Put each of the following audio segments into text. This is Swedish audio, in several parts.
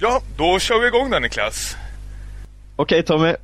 Ja, då kör vi igång då, Niklas. Okej, Tommy.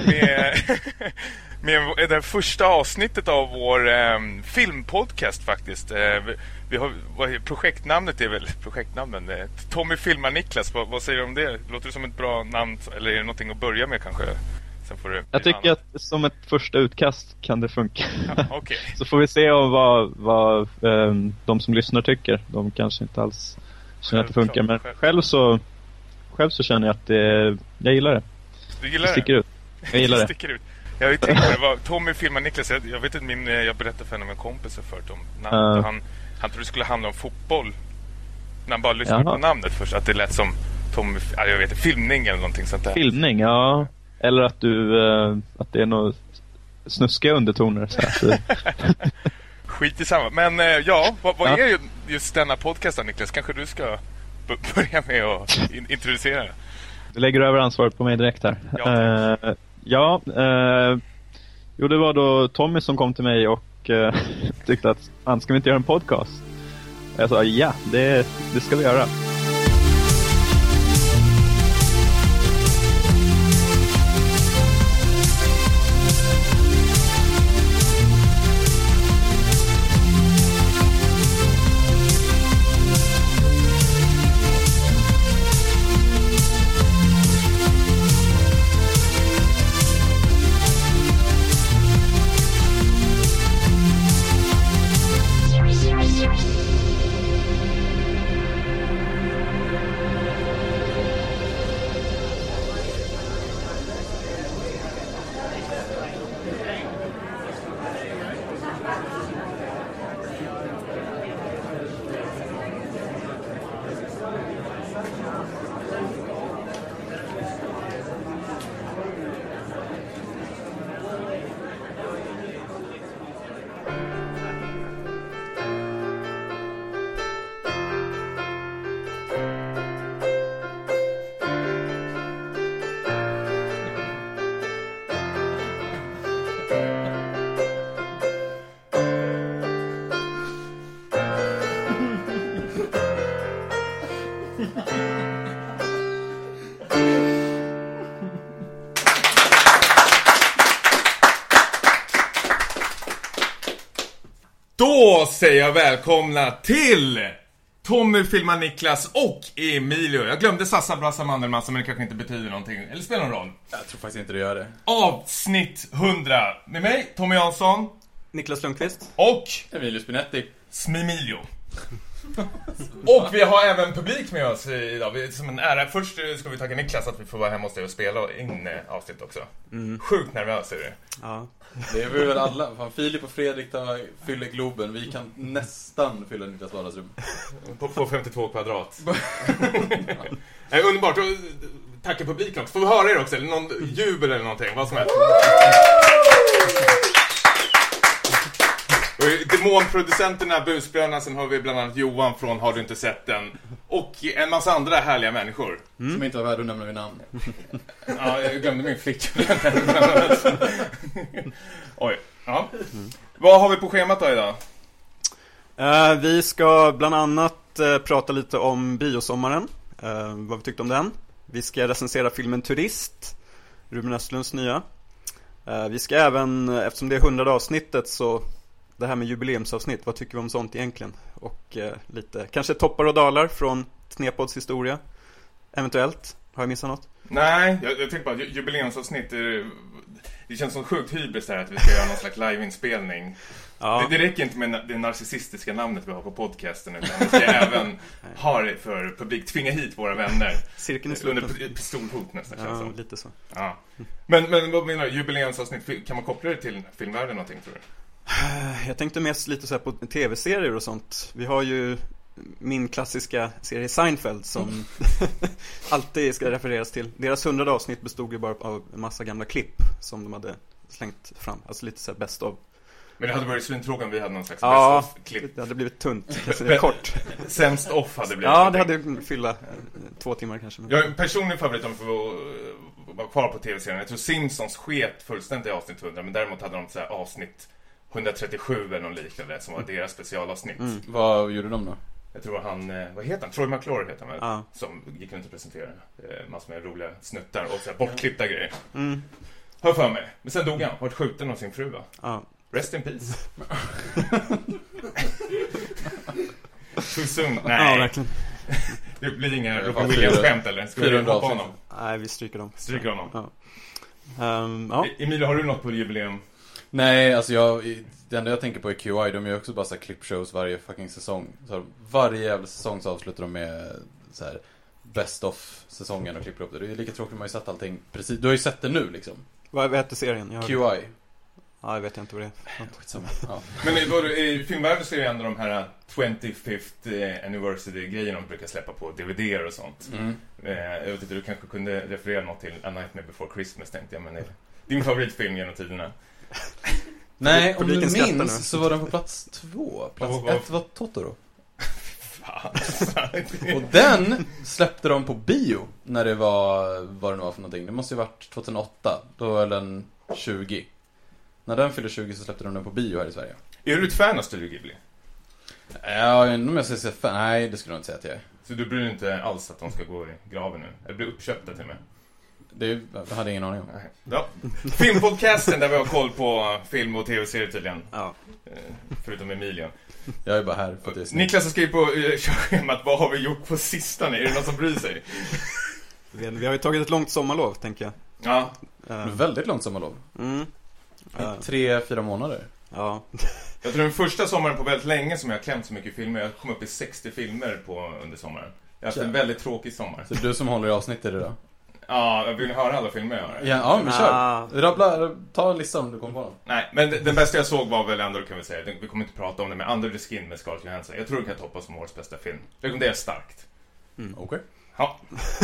Med det första avsnittet av vår filmpodcast faktiskt. Vi har, projektnamnet är väl projektnamnen. Tommy filmar Niklas. Vad säger du om det? Låter det som ett bra namn? Eller är det någonting att börja med kanske? Sen får jag tycker att som ett första utkast kan det funka. Ja, okay. Så får vi se om vad de som lyssnar tycker. De kanske inte alls känner att det funkar. Men själv så känner jag att jag gillar det. Du gillar det? Sticker ut. Jag gillar det. Sticker ut. Jag vet inte, det var Tommy filmar Niklas. Jag vet inte, jag berättade för en av mina kompisar förut om namnet. Han trodde det skulle handla om fotboll. När han bara lyssnade på namnet först. Att det lät som Tommy, jag vet inte, filmning eller någonting sånt där. Filmning, ja. Eller att att det är något snuskiga undertoner. Så att, skit i samma. Men vad är just denna podcast, Niklas? Kanske du ska börja med att introducera det. Du lägger över ansvaret på mig direkt här. Ja, jo, det var då Tommy som kom till mig och tyckte att han ska vi inte göra en podcast. Jag sa ja, det ska vi göra. Då säger jag välkomna till Tommy filmar Niklas och Emilio. Jag glömde Sassa Brassa Mandelmassa, men det kanske inte betyder någonting. Eller spelar någon roll? Jag tror faktiskt inte det gör det. Avsnitt 100. Med mig, Tommy Jansson, Niklas Lundqvist och Emilio Spinetti. Smimilio. Och vi har även publik med oss idag. Vi är som en ära. Först ska vi tacka Niklas att vi får vara hemma hos dig och spela in avsnitt också. Sjukt nervös är det. Ja, det är vi väl alla. Fan, Filip och Fredrik fyller Globen. Vi kan nästan fylla Niklas vardagsrum. På 52 kvadrat. Underbart. Tacka publiken också. Får vi höra er också? Eller någon jubel eller någonting? Vad som helst. Demonproducenterna, busbröderna, sen har vi bland annat Johan från Har du inte sett den? Och en massa andra härliga människor som inte var värda att nämna vid namn. Ja, jag glömde min flickvän. Oj, ja. Vad har vi på schemat då idag? Vi ska bland annat prata lite om biosommaren, vad vi tyckte om den. Vi ska recensera filmen Turist, Ruben Östlunds nya. Vi ska även, eftersom det är 100 avsnittet, så det här med jubileumsavsnitt, vad tycker vi om sånt egentligen? Och lite, kanske toppar och dalar från Snepods historia. Eventuellt, har jag missat något? Nej, jag tänkte bara jubileumsavsnitt. Det känns som sjukt hybris där att vi ska göra någon slags liveinspelning. Ja. Det räcker inte med det narcissistiska namnet vi har på podcasten, utan vi ska även ha det för publik. Tvinga hit våra vänner. Cirkeln är sluten. Under pistolhot nästan, känns som. Lite så. Ja. Men vad menar du? Jubileumsavsnitt, kan man koppla det till filmvärlden någonting, tror du? Jag tänkte mest lite så här på tv-serier och sånt. Vi har ju min klassiska serie Seinfeld som alltid ska refereras till. Deras 100 avsnitt bestod ju bara av en massa gamla klipp som de hade slängt fram. Alltså lite så här best of. Men det hade varit svintrågan, vi hade någon slags best of-klipp. Det hade blivit tunt, kanske kort. Sämst off hade blivit. Ja, det hade fylla 2 timmar kanske. Jag har en personlig favorit om vi får vara kvar på tv-serien. Jag tror Simpsons sket fullständigt i avsnitt 100, men däremot hade de så här avsnitt 137 eller någon liknande som var deras specialavsnitt. Vad gjorde de då? Jag tror han, vad heter han? Troy McClure heter han väl? Ja. Som gick runt och presenterade massor med roliga snuttar och så här bortklippta grejer. Mm. Hör för mig. Men sen dog han, varit skjuten av sin fru, va? Ja. Rest in peace. Too soon. Ja, Nej, verkligen. det blir inga Det var Robin Williams-skämt eller? Ska vi 400 hoppa honom? Nej, vi stryker dem. Stryker honom. Ja. Ja. Emilio, har du något på jubileum? Nej, alltså det enda jag tänker på är QI. De gör också bara så här clipshows varje fucking säsong. Så varje jävla säsong så avslutar de med så här best of säsongen och klipper upp det. Det är lika tråkigt, man har ju sett allting precis. Du har ju sett det nu liksom. Vad heter serien? QI. Ja, jag vet inte vad det är. Skitsamma. Ja. Men i filmvärlden så är det ändå de här 25th anniversary-grejerna de brukar släppa på DVD och sånt. Jag vet inte, du kanske kunde referera något till A Nightmare Before Christmas, tänkte jag. Men din favoritfilm genom tiderna? Nej, om du Publiken skrattar nu. minns så var den på plats 2. Plats 1 var Totoro. Och den släppte de på bio när det var, vad det nu var för någonting. Det måste ju varit 2008. Då var den 20. När den fyllde 20 så släppte de den på bio här i Sverige. Är du ett fan av Studio Ghibli? Ja, om jag ska säga fan. Nej, det skulle jag inte säga att jag är. Så du bryr dig inte alls att de ska gå i graven nu? Eller bli uppköpta till mig? Det hade jag ingen aning om. Ja. Filmpodcasten där vi har koll på film och tv-serier tydligen. Ja. Förutom Emilio. Jag är bara här för att det är snyggt. Niklas har skrivit på schemat, vad har vi gjort på sistone? Är det någon som bryr sig? Vi har ju tagit ett långt sommarlov, tänker jag. Ja. Väldigt långt sommarlov. 3-4 månader. Ja. Jag tror den första sommaren på väldigt länge som jag har klämt så mycket filmer. Jag kom upp i 60 filmer under sommaren. Jag har haft en väldigt tråkig sommar. Så du som håller i avsnittet idag? Ja, jag vill höra alla filmer jag har. Ja, men kör. Rabbla, ta en lista om du kommer på dem. Nej, men den bästa jag såg var väl ändå, kan vi säga. Vi kommer inte prata om det, men Under the Skin med Scarlett Johansson. Jag tror det kan toppas som årets bästa film. Rekommenderar starkt. Okej. Ja.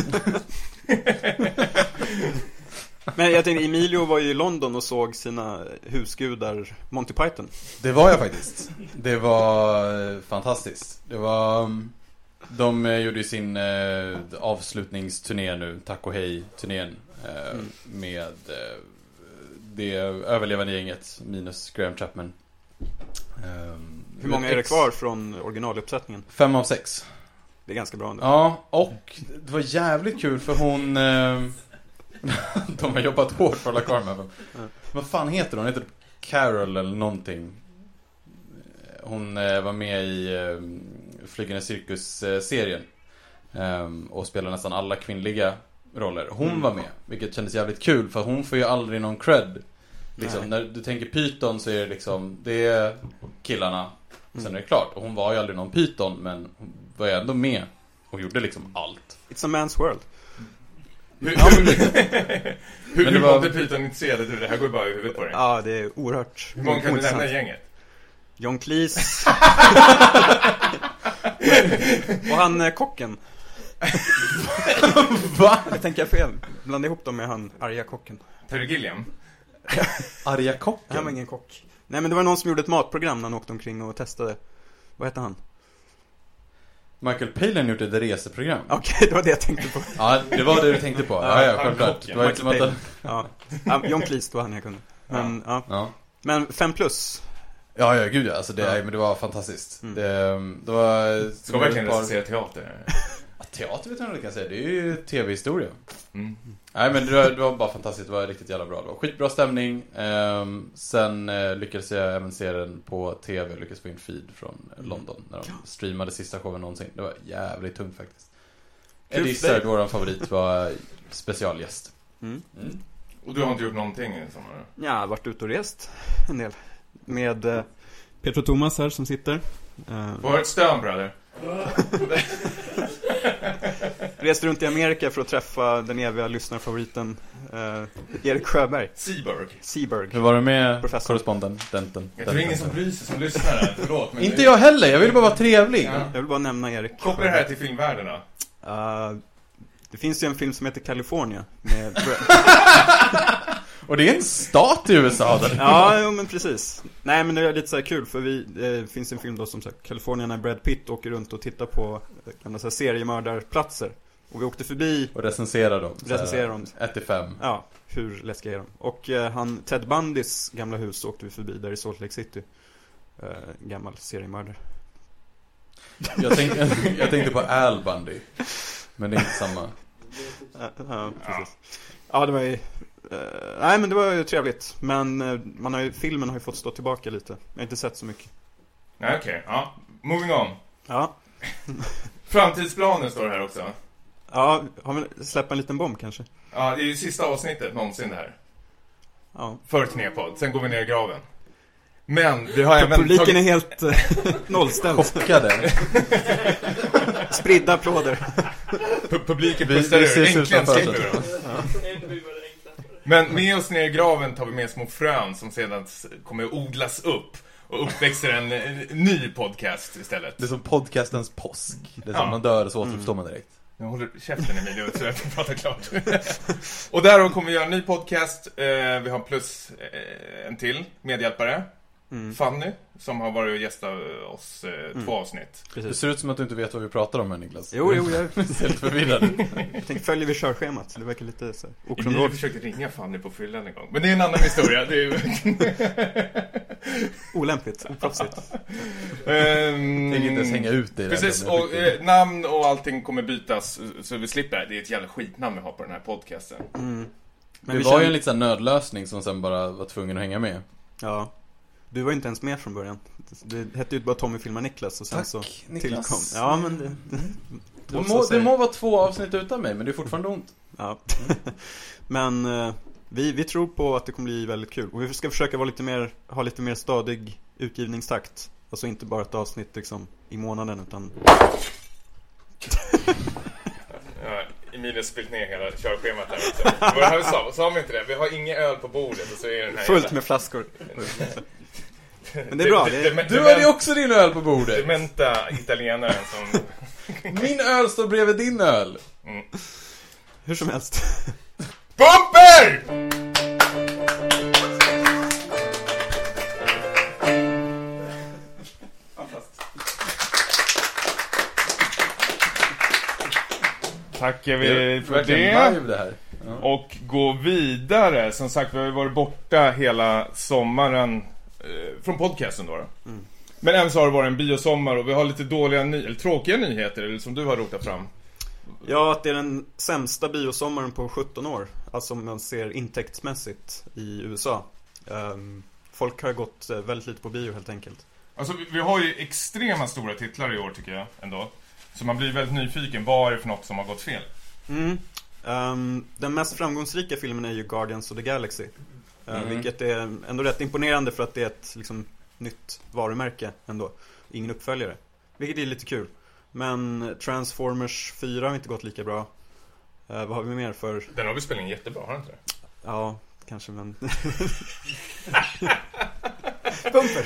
Men jag tänkte, Emilio var ju i London och såg sina husgudar Monty Python. Det var jag faktiskt. Det var fantastiskt. Det var... De gjorde ju sin avslutningsturné nu, Tack och hej-turnén med det överlevande gänget minus Graham Chapman. Hur många är det kvar från originaluppsättningen? 5 av 6. Det är ganska bra ändå. Ja, och det var jävligt kul för hon... de har jobbat hårt för att hålla kvar med dem. Vad fan heter hon? Hon heter Carol eller någonting. Hon var med i Flygande cirkus-serien och spelar nästan alla kvinnliga roller. Hon var med, vilket kändes jävligt kul för hon får ju aldrig någon cred. Liksom, när du tänker Python så är det liksom, det är killarna, sen är det klart. Och hon var ju aldrig någon Python, men hon var ju ändå med och gjorde liksom allt. It's a man's world. Hur många Python intresserade du? Det här går ju bara i huvudet på dig. Ja, det är oerhört. Hur många kan du nämna i gänget? John Cleese. Och han kocken. Va? Jag tänker fel. Blanda ihop dem med han arga kocken. Terry Gilliam? Arga kocken? Han var ingen kock. Nej, men det var någon som gjorde ett matprogram när han åkte omkring och testade. Vad heter han? Michael Palin gjorde ett reseprogram. Okej, det var det jag tänkte på. Ja, det var det du tänkte på. Ja, självklart. Det var inte som att... Ja, John Cleese var han jag kunde. Men, ja. Men 5+. Ja, gud ja. Alltså men det var fantastiskt. Det var... Ska verkligen recensera teater? Ja, teater vet jag inte vad jag kan säga. Det är ju tv-historia. Nej, men det var bara fantastiskt. Det var riktigt jävla bra. Det var skitbra stämning. Sen lyckades jag även se den på tv. Lyckades få in feed från London när de streamade sista showen någonsin. Det var jävligt tungt faktiskt. Eddie Izzard, vår favorit, var specialgäst. Och du har inte gjort någonting i sommar? Ja, jag har varit ute och rest en del. Med Petro Thomas här som sitter. Var ett stön, bröder. Reste runt i Amerika för att träffa den eviga lyssnarfavoriten Erik Sjöberg. Seaberg. Hur var det med professor korrespondenten? Jag tror ingen som bryr sig som lyssnar här. Förlåt, men inte jag heller, jag vill bara vara trevlig. Jag vill bara nämna Erik. Kopplar det här till filmvärlden då? Det finns ju en film som heter California med och det är en stat i USA där. Ja, men precis. Nej, men det är lite så här kul för det finns en film då som sagt California när Brad Pitt åker runt och tittar på gamla så här seriemördarplatser. Och vi åkte förbi och recenserar dem. 1-5. Ja, hur läskiga är de? Och Ted Bundys gamla hus åkte vi förbi där i Salt Lake City. Gammal seriemördare. Jag tänkte på Al Bundy. Men det är inte samma. Ja, precis. Ja, det var ju... nej, men det var ju trevligt. Men filmen har ju fått stå tillbaka lite. Jag har inte sett så mycket. Nej, okej. Ja. Moving on. Ja. Framtidsplanen står det här också. Ja, har vi släppt en liten bomb kanske? Ja, det är ju sista avsnittet någonsin det här. Ja. För Turnépodd. Sen går vi ner i graven. Men vi har även publiken är helt nollställd. Chockade. Spridda applåder. Publiken pussar ur. Äntligen slipper vi dem. Men med oss ner i graven tar vi med små frön som sedan kommer att odlas upp och uppväxer en ny podcast istället. Det är som podcastens påsk. Det är som man dör så återuppstår man direkt. Jag håller käften Emilio så jag får prata klart. Och där kommer vi göra en ny podcast. Vi har plus en till medhjälpare. Fanny, som har varit och gästat oss 2 avsnitt. Precis. Det ser ut som att du inte vet vad vi pratar om här, Niklas. Jo, jag är helt förvirrad. Jag tänkte följer vi körschemat. Det verkar lite så Vi försökte ringa Fanny på fyllan en gång. Men det är en annan historia. Det är olämpligt, oproffsigt. Tänk inte ens hänga ut det. Precis, och namn och allting kommer bytas så vi slipper. Det är ett jävla skitnamn vi har på den här podcasten. Men det var ju en liten nödlösning som sen bara var tvungen att hänga med. Ja. Du var inte ens med från början. Det hette ju bara Tommy filmar Niklas och sen så Niklas. Tillkom. Ja, men det må vara 2 avsnitt utan mig, men det är fortfarande ont. Ja. Men vi tror på att det kommer bli väldigt kul. Och vi ska försöka ha lite mer stadig utgivningstakt. Alltså inte bara ett avsnitt liksom i månaden utan Emilia spilt ner hela körschemat där också. Vad det här vi sa vi inte det? Vi har inga öl på bordet och så är den här fullt med flaskor. Men det är bra. Du hade ju också din öl på bordet. Dementa italienaren som... Min öl står bredvid din öl. Hur som helst. Bumper! Tackar vi för det här. Ja. Och gå vidare. Som sagt, vi har varit borta hela sommaren från podcasten då. Men även så har det varit en biosommar och vi har lite eller tråkiga nyheter eller som du har rotat fram. Ja, att det är den sämsta biosommaren på 17 år. Alltså om man ser intäktsmässigt i USA. Folk har gått väldigt lite på bio helt enkelt. Alltså vi har ju extrema stora titlar i år tycker jag ändå. Så man blir väldigt nyfiken, vad är det för något som har gått fel? Den mest framgångsrika filmen är ju Guardians of the Galaxy. Vilket är ändå rätt imponerande för att det är ett liksom, nytt varumärke ändå. Ingen uppföljare. Vilket är lite kul. Men Transformers 4 har inte gått lika bra. Vad har vi mer för... Den har vi spelat in jättebra, har inte det? Ja, kanske men... Bumper!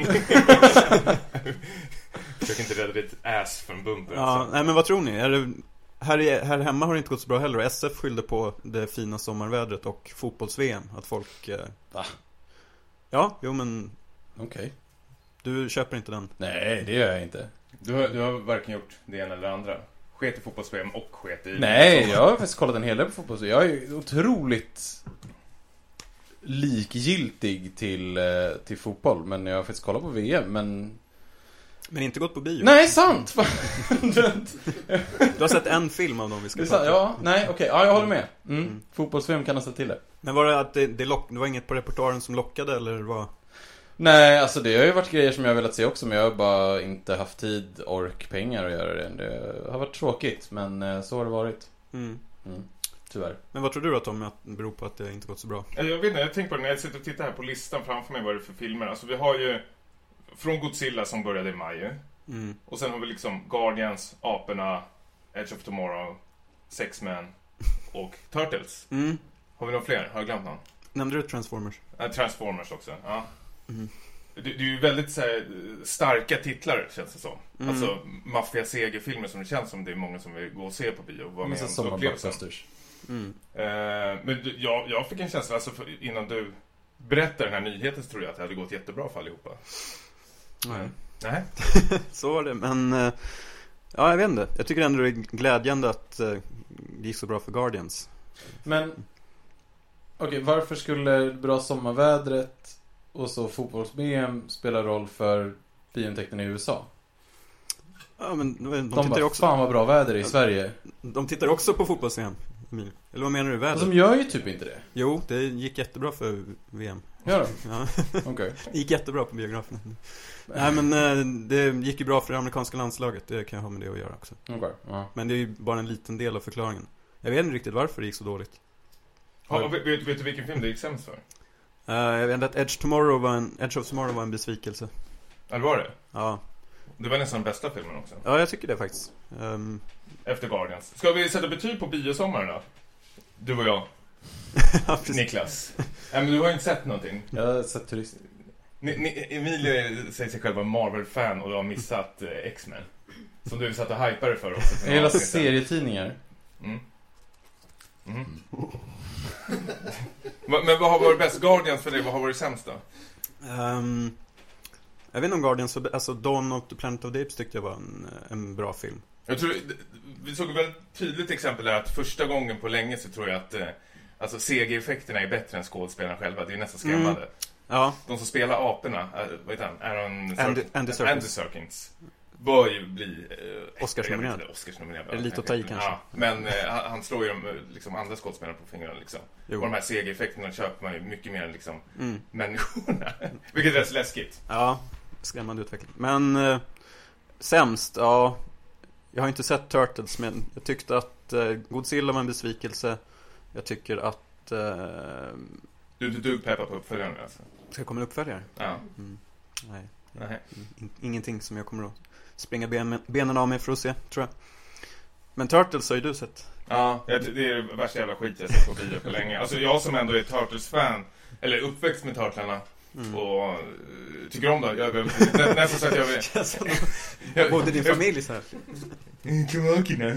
Försök inte rädda ditt ass från bumper. Ja, nej men vad tror ni? Här hemma har det inte gått så bra heller. SF skyllde på det fina sommarvädret och fotbolls-VM. Att folk... Va? Ja, jo men... Okej. Du köper inte den? Nej, det gör jag inte. Du har varken gjort det ena eller det andra. Sket i fotbolls-VM och sket i... Nej, jag har faktiskt kollat en hel del på fotbolls-VM. Jag är otroligt likgiltig till fotboll. Men jag har faktiskt kollat på VM, men inte gått på bio. Nej, sant! Du har sett en film av dem vi ska prata om. Ja, nej, okej. Ja, jag håller med. Fotbolls-VM kan ha ställt till det. Men var det att det var inget på repertoaren som lockade, eller vad? Nej, alltså det har ju varit grejer som jag har velat se också. Men jag har bara inte haft tid, pengar att göra det. Det har varit tråkigt, men så har det varit. Tyvärr. Men vad tror du att det beror på att det inte gått så bra? Jag vet inte, jag tänker på det när jag sitter och tittar här på listan framför mig vad det är för filmer. Alltså vi har ju från Godzilla som började i maj. Och sen har vi liksom Guardians, Aporna, Edge of Tomorrow, X-Men och Turtles. Har vi några fler? Har jag glömt någon? Nämnde du Transformers? Transformers också, ja. Det är ju väldigt så här, starka titlar känns det som. Alltså maffia-segerfilmer som det känns som det är många som vill gå och se på bio. Vad med som blockbusters. Men jag fick en känsla alltså, innan du berättade den här nyheten så tror jag att det hade gått jättebra för allihopa. Nej. Så var det, men ja, jag vet inte. Jag tycker ändå det är glädjande att det gick så bra för Guardians. Men okej, varför skulle bra sommarvädret och så fotbolls-VM spela roll för biointäkten i USA? Ja, men de De tittar bara, också. fan vad bra väder i Sverige. De tittar också på fotbolls-VM. Eller vad menar du, väder? Och de gör ju typ inte det. Jo, det gick jättebra för VM. Gör de? Ja. Okej. Det gick jättebra på biografen. Nej, men det gick ju bra för det amerikanska landslaget. Det kan jag ha med det att göra också. Okej, ja. Men det är ju bara en liten del av förklaringen. Jag vet inte riktigt varför det gick så dåligt. Vet du vilken film det gick sämst för? Jag vet att Edge of Tomorrow var en besvikelse. Ja, det var det? Ja. Det var nästan den bästa filmen också. Ja, jag tycker det faktiskt. Efter Guardians. Ska vi sätta betyg på biosommaren då? Du och jag. Ja, precis. Niklas. Nej, men du har ju inte sett någonting. Jag har sett Turist. Emilia säger sig själv vara Marvel-fan och du har missat X-Men. Som du satt och hypade för också. Jag gillar serietidningar. Mm. Men vad har varit bäst? Guardians för dig, vad har varit sämst då? Jag vet inte om Guardians, alltså Dawn of the Planet of the Apes tyckte jag var en bra film. Jag tror, vi såg ett väldigt tydligt exempel där att första gången på länge så tror jag att alltså CG-effekterna är bättre än skådespelarna själva. Det är nästan skrämmande. Ja. De som spelar aporna, vad heter han? Andy Serkins. Bör ju bli Oscarsnominerad. Oscarsnominerad. Eller lite att ta i kanske. Ja, men han slår ju liksom andra skådespelare på fingrarna liksom. Och de här CG-effekterna köper man ju mycket mer än liksom människorna. Vilket är rätt läskigt. Ja, skrämmande utveckling. Men sämst, ja. Jag har inte sett Turtles, men jag tyckte att Godzilla var en besvikelse. Jag tycker att Du dug peppar på uppföljaren alltså. ska komma en uppföljare? Ja. Nej. Ingenting som jag kommer att springa benen av mig för att se, tror jag. Men Turtles har ju du sett. Ja, det är det värsta jävla skit jag sett på bio på länge. Alltså jag som ändå är Turtles-fan, eller uppväxt med Turtlarna, och tycker om det. Nästan så att jag vill... Både din familj så här. Kloakerna.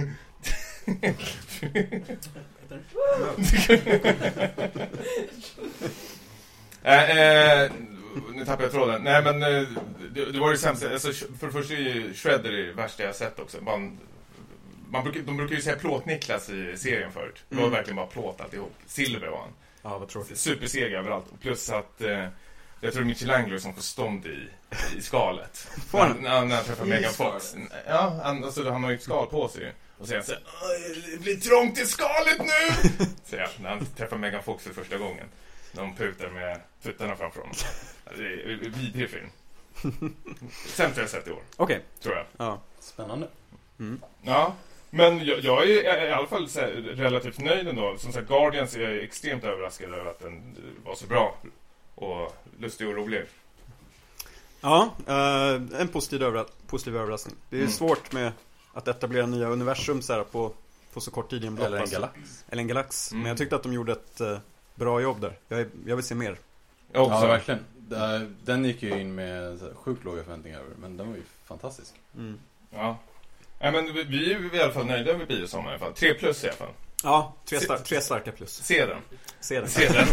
Nu tappar jag tråden. Nej, men det var det sämsta. Alltså, för det första är ju Shredder det värsta jag sett också. De brukar ju säga plåt-Niklas i serien förut. Det var verkligen bara plåt alltihop. Silver var han. Ja, vad tråkigt. Superseg överallt. Plus att jag tror Michelangelo som får stånd i skalet. När han träffar Megan Fox. Ja, han har ju ett skal på sig. Och säger han så här: det blir trångt i skalet nu! Säger jag, när han träffar Megan Fox för första gången. När de putar med tuttarna framför honom. Det är en vidrig film. Sämst jag sett i år. Okej. Tror jag. Ja. Spännande. Ja, men jag är i alla fall så här, relativt nöjd ändå. Som sagt, Guardians är extremt överraskad över att den var så bra. Och lustig och rolig. Ja, en positiv överraskning. Det är svårt med att etablera nya universum så här på så kort tid i en blockbuster. Eller en galax. Men jag tyckte att de gjorde ett bra jobb där. Jag vill se mer. Ja, verkligen. Den gick ju in med sjukt låga förväntningar över, men den var ju fantastisk. Ja. Ja, men vi är i alla fall nöjda med biosommar i alla fall. 3+ i alla fall. Ja, tre starka plus. Se den. Se den.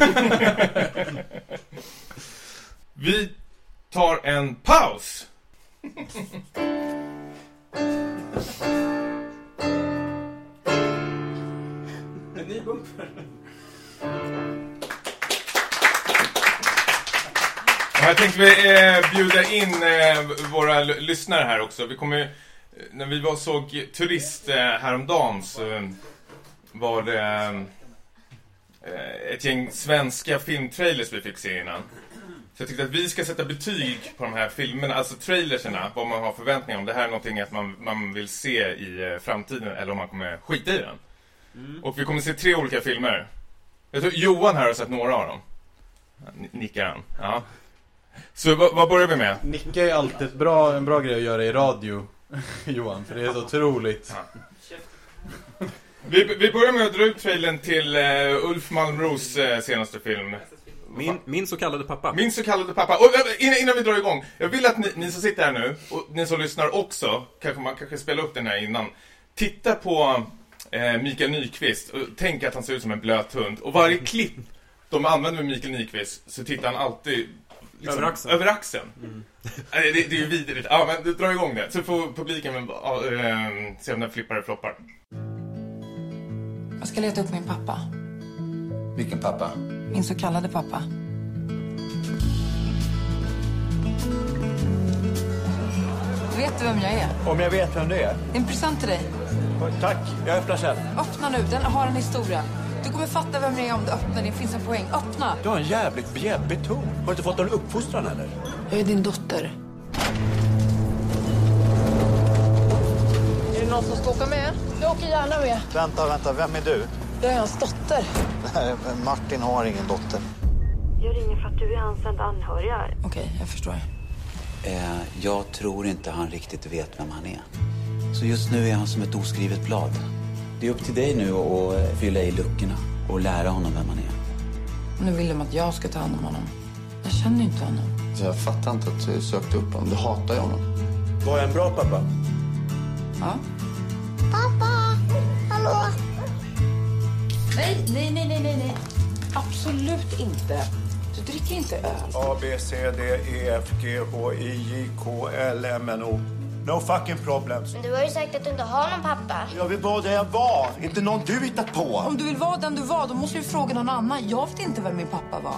Vi tar en paus. En ny bumper. Här tänkte vi bjuda in våra lyssnare här också. Vi kommer, när vi såg Turist häromdagen så var det ett gäng svenska filmtrailers vi fick se innan. Så jag tyckte att vi ska sätta betyg på de här filmerna, alltså trailerserna, vad man har förväntningar om. Det här är någonting att man vill se i framtiden eller om man kommer skita i den. Och vi kommer se 3 olika filmer. Jag tror Johan här har sett några av dem. Nickar han. Ja. Så vad börjar vi med? Nicka är alltid en bra grej att göra i radio, Johan, för det är så otroligt. Ja. Vi börjar med att dra ut trailern till Ulf Malmros senaste film. Min så kallade pappa. Min så kallade pappa. Och innan vi drar igång, jag vill att ni som sitter här nu och ni som lyssnar också, man kanske spelar upp den här innan. Titta på Mikael Nyqvist och tänk att han ser ut som en blöt hund. Och varje klipp de använder med Mikael Nyqvist så tittar han alltid liksom, över axeln. Det är ju vidrigt. Ja, men dra igång det. Så får publiken se om den flippar och floppar. Jag ska leta upp min pappa. Vilken pappa? Min så kallade pappa. Vet du vem jag är? Om jag vet vem det är? Det är en present till dig. Tack, jag öppnar sen. Öppna nu, den har en historia. Du kommer fatta vem det är om du öppnar, det finns en poäng. Öppna! Du har en jävligt bjäbbig ton. Har du inte fått någon uppfostran eller? Jag är din dotter. Är det någon som ska åka med? Jag åker gärna med. Vänta, vem är du? Jag är hans dotter. Nej, Martin har ingen dotter. Jag ringer för att du är hans enda anhöriga. Okej, jag förstår. Jag tror inte han riktigt vet vem han är. Så just nu är han som ett oskrivet blad. Det är upp till dig nu att fylla i luckorna och lära honom vem han är. Nu vill de att jag ska ta hand om honom. Jag känner ju inte honom. Jag fattar inte att du sökte upp honom. Du hatar ju honom. Var jag en bra pappa? Ja. Pappa, hallå? Nej. Absolut inte. Du dricker inte öl. A, B, C, D, E, F, G, H, I, J, K, L, M, N, O. No fucking problems. Men du har ju sagt att du inte har någon pappa. Jag vill vara där jag var, inte någon du hittat på. Om du vill vara den du var, då måste du fråga någon annan. Jag vet inte vem min pappa var.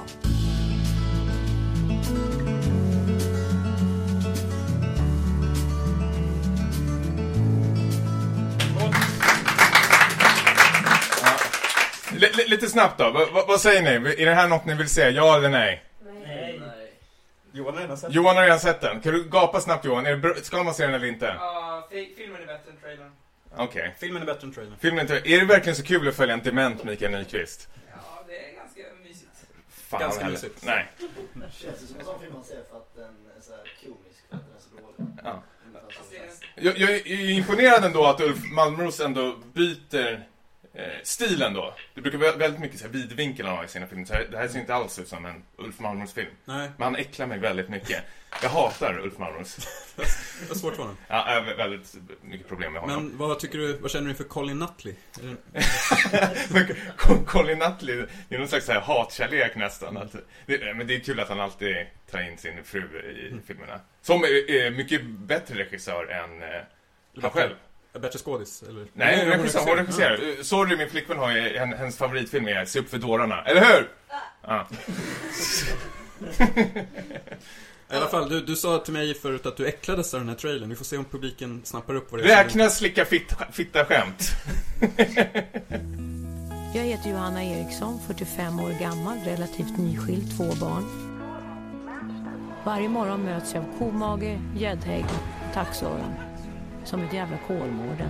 Lite snabbt då. Vad säger ni? Är det här något ni vill se? Ja eller nej? Nej. Johan har redan sett den. Kan du gapa snabbt, Johan? Ska man se den eller inte? Ja, filmen är bättre än trailern. Okej. Filmen är bättre än trailern. Är det verkligen så kul att följa en dement Mikael Nyqvist? Ja, det är ganska mysigt. Fan, ganska mysigt. Nej. Det känns som en sån film man ser för att den är så här komisk, för att den är så dålig. Ja. Jag är imponerad ändå att Ulf Malmros ändå byter stilen då. Det brukar vara väldigt mycket så här vidvinkel i sina filmer. Så det här ser inte alls ut som en Ulf Malmros film. Nej. Men han äcklar mig väldigt mycket. Jag hatar Ulf Malmros. Det är svårt för honom. Ja, jag har väldigt mycket problem med honom. Men vad känner du för Colin Nutley? Colin Nutley, det är någon slags så här hatkärlek nästan. Men det är kul att han alltid tar in sin fru i filmerna. Som är mycket bättre regissör än han själv. Bättre skådis? Eller? Nej, hon regisserar. Sorry, min flickvän har ju hennes favoritfilm är Se upp för dårarna. Eller hur? Ja. I alla fall, du sa till mig förut att du äcklades av den här trailern. Vi får se om publiken snappar upp vad det är. Räkna slicka fitta skämt. Jag heter Johanna Eriksson, 45 år gammal, relativt nyskild, 2 barn. Varje morgon möts jag av komage, gäddhägg och taxöron. Som ett jävla kolmården.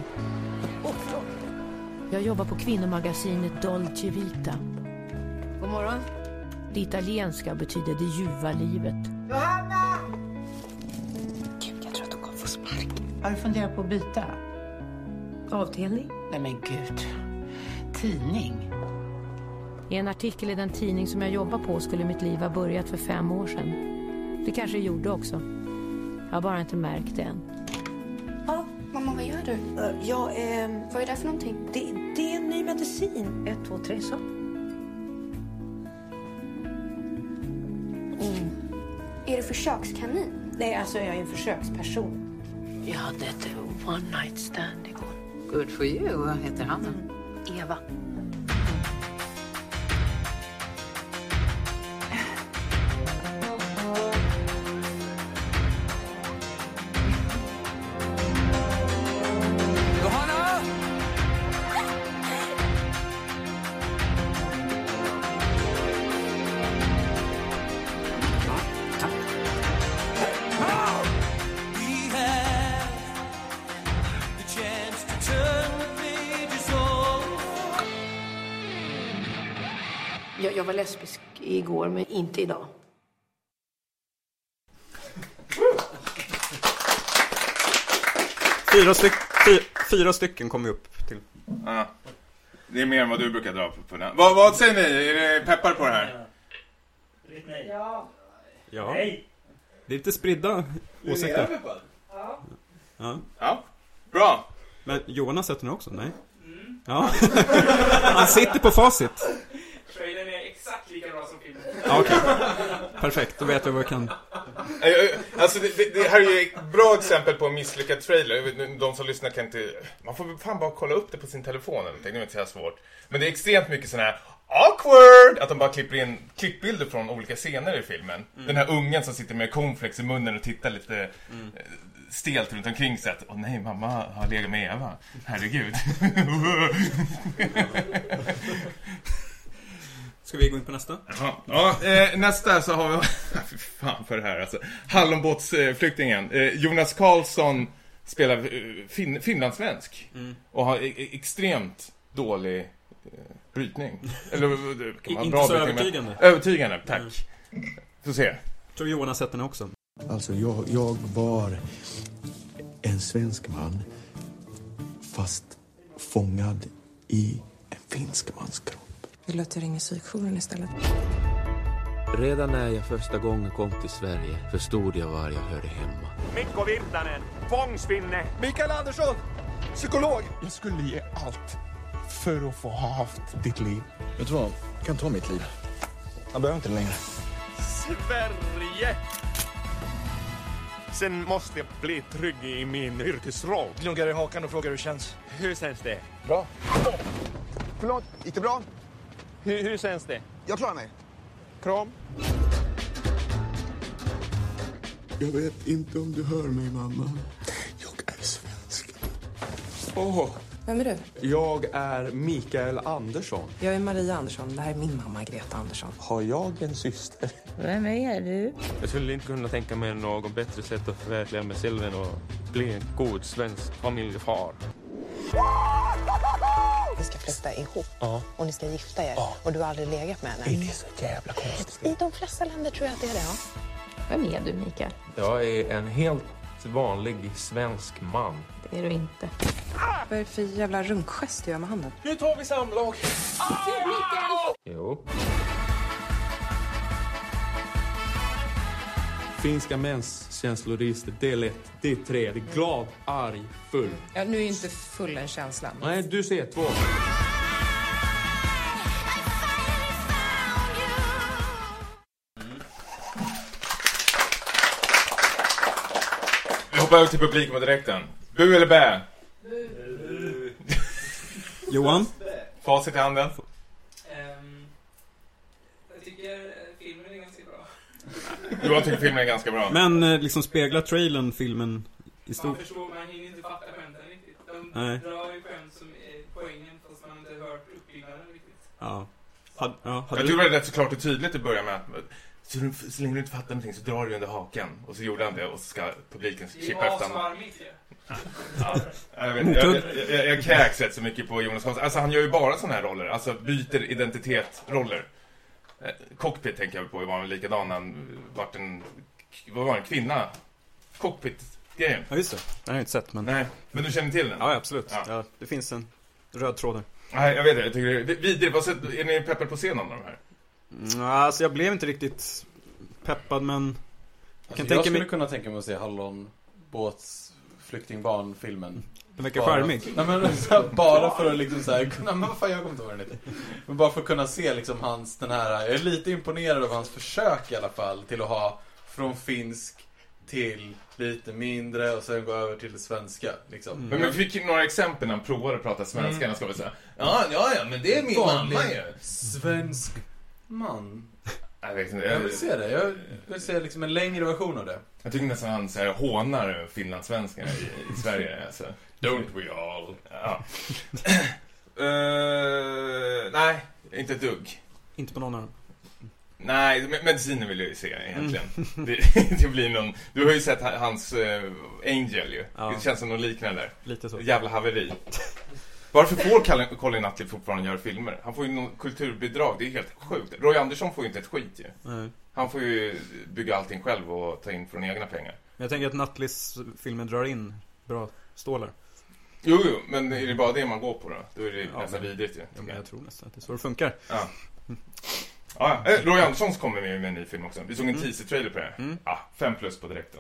Jag jobbar på kvinnomagasinet Dolce Vita. God morgon. Det italienska betyder det ljuva livet. Johanna! Gud, jag tror att de kommer få spark. Har du funderat på att byta? Avdelning? Nej men gud. Tidning. I en artikel i den tidning som jag jobbar på skulle mitt liv ha börjat för 5 år sedan. Det kanske det gjorde också. Jag har bara inte märkt det än. Ja, mamma, vad gör du? Vad är det för någonting? Det är en ny medicin. 1, 2, 3, så. Är du försökskanin? Nej, alltså jag är en försöksperson. Jag hade ett one night stand igår. Good for you. Vad heter han? Eva. Jag var lesbisk igår, men inte idag. Fyra stycken kom vi upp till. Ja. Det är mer än vad du brukar dra på den. Vad säger ni? Är ni peppar på det här? Nej. Ja. Nej. Det är lite spridda åsikter. Ja. Bra. Men Johan har sett den också, nej? Ja. Han sitter på facit. Trailern är exakt lika bra som filmen. Ja, okej. Perfekt, då vet jag vad jag kan Alltså det här är ju ett bra exempel på en misslyckad trailer. De som lyssnar kan inte... Man får fan bara kolla upp det på sin telefon eller någonting. Det är inte så här svårt. Men det är extremt mycket sån här awkward, att de bara klipper in klippbilder från olika scener i filmen. Den här ungen som sitter med cornflakes i munnen och tittar lite stelt runt omkring sig. Åh nej, mamma har legat med Eva. Herregud. Ska vi gå in på nästa? Ja, nästa så har vi... Fy fan för det här alltså. Hallonbåtsflyktingen. Jonas Karlsson spelar finlandssvensk. Och har extremt dålig brytning. Eller kan man inte bra så brytning, övertygande. Övertygande, tack. Får se. Tror Jonas sett den också. Alltså jag var en svensk man fast fångad i en finsk mans kropp. Vill du att jag ringer psykjouren istället? Redan när jag första gången kom till Sverige förstod jag var jag hörde hemma. Mikko Virtanen, fångsvinne. Mikael Andersson, psykolog. Jag skulle ge allt för att få ha haft ditt liv. Vet du vad? Jag kan ta mitt liv. Jag behöver inte längre. Sverige! Sen måste jag bli trygg i min yrkesroll. Gnuggar i hakan och frågar hur det känns. Hur känns det? Bra. Förlåt, gick det bra? Hur känns det? Jag klarar mig. Kram. Jag vet inte om du hör mig, mamma. Jag är svensk. Vem är du? Jag är Mikael Andersson. Jag är Maria Andersson. Det här är min mamma Greta Andersson. Har jag en syster? Vem är du? Jag skulle inte kunna tänka mig något bättre sätt att förverkliga mig själv än att bli en god svensk familjefar. Vi ska flytta ihop. Ja. Och ni ska gifta er. Ja. Och du har aldrig legat med henne. Det är så jävla konstigt. I de flesta länder tror jag att det är det, ja. Vem är du, Mikael? Jag är en helt vanlig svensk man. Det är du inte. Vad är det för jävla runkgest du gör med handen? Nu tar vi samlag. Jo. Finska mäns känsloregister, del 1, del 3. Det är glad, arg, full. Ja, nu är inte full en känsla. Nej, du ser 2. Vi hoppar över till publiken på direkten. Bu eller bä? Johan? Facit i handen. Jag tycker filmen är ganska bra. Johan tycker filmen är ganska bra. Men liksom speglar trailern filmen i stort? Man hinner inte fatta skämten riktigt. De Nej. drar ju skämt som är poängen fast man inte hört uppbyggnaden riktigt. Ja. Jag tror det är rätt så klart och tydligt i början med att så länge du inte fattar någonting så drar du under haken. Och så gjorde han det och så ska publiken chippa efter honom. Jag kräks rätt så mycket på Jonas Karlsson. Alltså han gör ju bara såna här roller. Alltså byter identitet-roller. Cockpit tänker jag på. Var han likadan när han vart en kvinna. Cockpit-grejen. Ja just det, det har jag inte sett men... Nej, men du känner till den? Ja absolut, ja, det finns en röd tråd där. Nej, jag vet det, jag tycker det är vidrigt. Är ni peppade på scenen av de här? Alltså jag blev inte riktigt peppad men... Jag skulle kunna tänka mig att se Hallonbåtsflyktingbarn-filmen. Den verkar charmig. Nej men bara för att liksom såhär kunna, men vad fan, jag kommer inte ihåg den lite. Men bara för att kunna se liksom hans, den här, jag är lite imponerad av hans försök i alla fall till att ha från finsk till lite mindre och sen gå över till det svenska liksom. Men vi fick några exempel när han provade att prata svenska. Ska vi säga. Ja, men det är min mamma ju. Svensk man. Jag vet inte. Jag vill se det. Jag vill se liksom en längre version av det. Jag tycker nästan han så här hånar finlandssvenskarna i Sverige. Alltså. Don't we all? Ja. Nej, inte ett dugg. Inte på någon av dem. Nej, medicinen vill jag ju se egentligen. Det blir någon... Du har ju sett hans Angel ju. Ja. Det känns som någon liknande där. Lite så. Jävla haveri. Varför får Colin Nutley fortfarande göra filmer? Han får ju någon kulturbidrag, det är helt sjukt. Roy Andersson får ju inte ett skit ju. Nej. Han får ju bygga allting själv och ta in från egna pengar. Jag tänker att Nutleys filmer drar in bra stålar. Jo, men är det bara det man går på då? Då är det nästan vidrigt ju. Ja, men jag tror nästan att det är så det funkar. Ja. Ja, Roy Anderssons kommer med en ny film också. Vi såg en teaser-trailer på det. 5+ på direkten.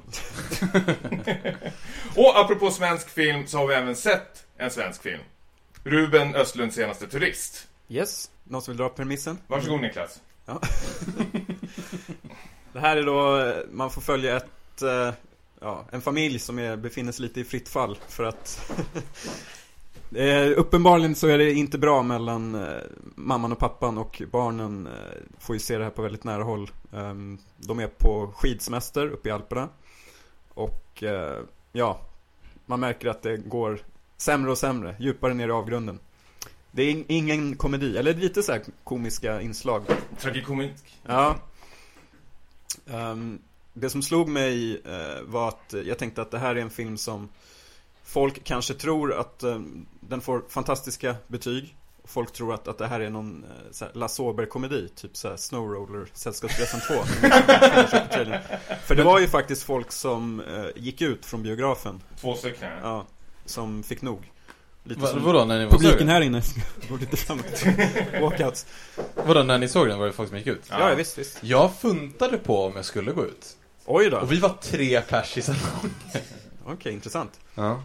Och apropå svensk film så har vi även sett en svensk film. Ruben Östlunds senaste Turist. Yes, någon som vill dra premissen? Varsågod Niklas. Ja. Det här är då, man får följa en familj som befinner sig lite i fritt fall för att uppenbarligen så är det inte bra mellan mamman och pappan, och barnen får ju se det här på väldigt nära håll. De är på skidsemester uppe i Alperna och man märker att det går sämre och sämre, djupare ner i avgrunden. Det är ingen komedi, eller lite så här komiska inslag. Tragikomisk. Ja. Det som slog mig var att jag tänkte att det här är en film som folk kanske tror att den får fantastiska betyg. Folk tror att det här är någon La Sober-komedi, typ så här Snowroller, Sällskapsresan 2. För det var ju faktiskt folk som gick ut från biografen. 2 stycken. Ja, som fick nog. Vadå, när ni var publiken här inne går lite framåt. Walkouts. Vadå, när ni såg den var det folk som gick ut? Ja, visst. Jag funtade på om jag skulle gå ut. Oj då. Och vi var 3 pers i salongen. Okej, intressant. Ja.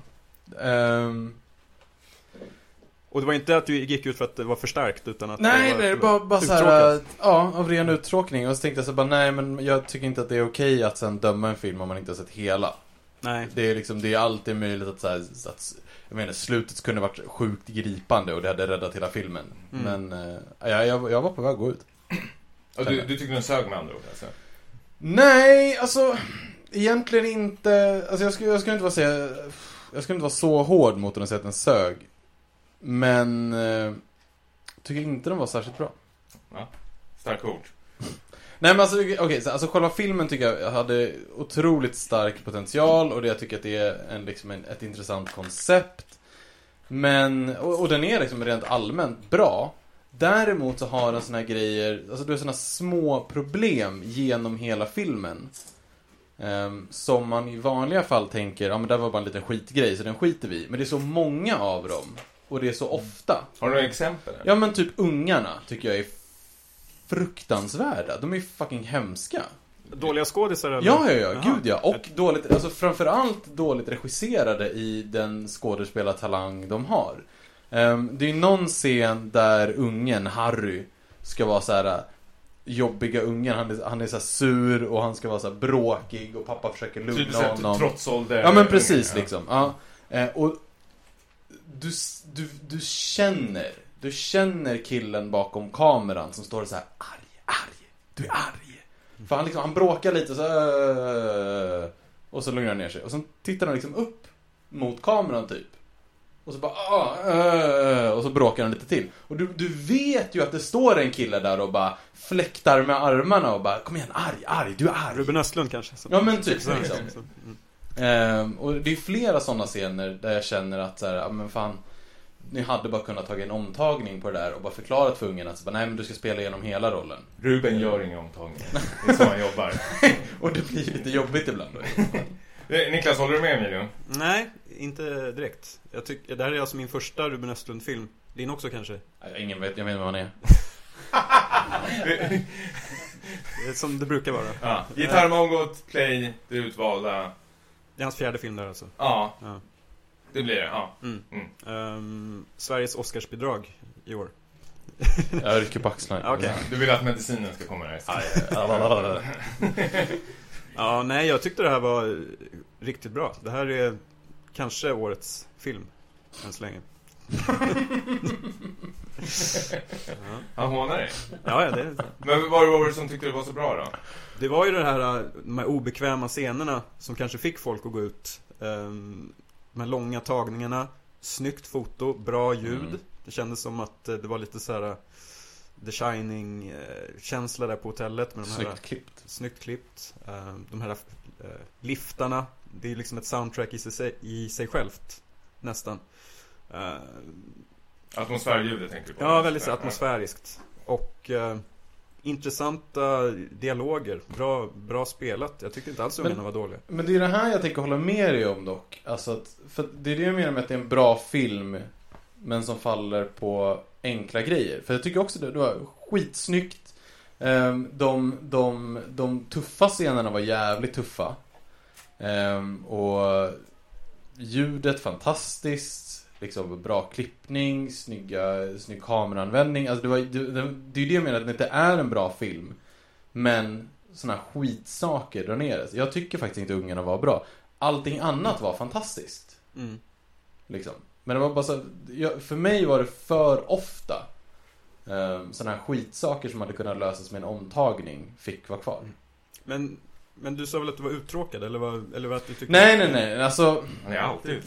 Och det var inte att du gick ut för att det var för starkt, utan att nej, det var bara så här, av ren uttråkning. Och så tänkte jag så bara, nej, men jag tycker inte att det är okej att sen döma en film om man inte har sett hela. Nej. Det är liksom, det är alltid möjligt att så här, att jag menar, slutet kunde varit sjukt gripande och det hade räddat hela filmen. Men jag var på väg att gå ut. Och du tyckte den sög med andra ord, alltså? Nej, alltså egentligen inte. Alltså jag skulle inte vara så hård mot den och säga att den sög. Men tycker inte den var särskilt bra. Ja, stark ord. Nej, men alltså, alltså själva filmen tycker jag hade otroligt stark potential. Och det, jag tycker att det är ett intressant koncept. Men, och den är liksom rent allmänt bra. Däremot så har den såna här grejer, alltså det är såna små problem genom hela filmen. Som man i vanliga fall tänker, ja men det var bara en liten skitgrej så den skiter vi. Men det är så många av dem. Och det är så ofta. Har du några exempel? Ja, men typ ungarna tycker jag är fruktansvärda. De är ju fucking hemska. Dåliga skådisar eller? Ja, gud ja. Och dåligt, alltså framförallt dåligt regisserade i den skådespelartalang de har. Det är ju någon scen där ungen, Harry, ska vara så här jobbiga ungen. Han är så här sur och han ska vara så här bråkig och pappa försöker lugna honom. Trotsålder. Ja, men precis liksom. Ja. Och du känner killen bakom kameran som står så här arg. Du är arg. För han bråkar lite så och så lugnar han ner sig. Och så tittar han liksom upp mot kameran typ. Och så bara och så bråkar han lite till. Och du vet ju att det står en kille där och bara fläktar med armarna och bara, kom igen, arg, du är arg. Ruben Östlund kanske. Ja, men typ liksom. Och det är flera sådana scener där jag känner att så här, ja, men fan, ni hade bara kunnat ta en omtagning på det där och bara förklarat för ungen att så bara, nej, men du ska spela igenom hela rollen. Ruben gör ingen omtagning. Det är så han jobbar. Och det blir lite jobbigt ibland. Niklas, håller du med Emilio? Nej, inte direkt. Jag tycker det här är alltså min första Ruben Östlund-film. Din också kanske? Jag vet vem han är. Det är som det brukar vara. Ja. Gitarrmongot, Play, det utvalda. Det är hans 4:e film där alltså. Ja. Det blir det, ja. Sveriges Oscarsbidrag i år. Jag rycker på axlarna. Okay. Du vill att medicinen ska komma där. Ja, nej, jag tyckte det här var riktigt bra. Det här är kanske årets film än så länge. Han hånar dig. Ja, det. Men vad var det som tyckte det var så bra då? Det var ju de här obekväma scenerna som kanske fick folk att gå ut. De här långa tagningarna, snyggt foto, bra ljud. Det kändes som att det var lite så här The Shining-känsla där på hotellet med de här snyggt klippt. De här liftarna, det är liksom ett soundtrack i sig självt nästan. Atmosfärljudet tänker du på? Ja, väldigt så atmosfäriskt. Och intressanta dialoger, bra spelat. Jag tyckte inte alls att ungarna var dåliga. Men det är det här jag tänker hålla med dig om dock. Alltså att, för det är det jag menar med att det är en bra film men som faller på enkla grejer. För jag tycker också det var skitsnyggt. De tuffa scenerna var jävligt tuffa. Och ljudet fantastiskt. Liksom bra klippning, snygg kameraanvändning. Alltså det är ju det jag menar, att det inte är en bra film. Men såna här skitsaker drar ner det. Jag tycker faktiskt inte Ungarna var bra. Allting annat var fantastiskt. Liksom. Men det var bara så, för mig var det för ofta såna här skitsaker som hade kunnat lösas med en omtagning fick vara kvar. Men du sa väl att du var uttråkad eller att du tyckte... Nej, alltså han är alltid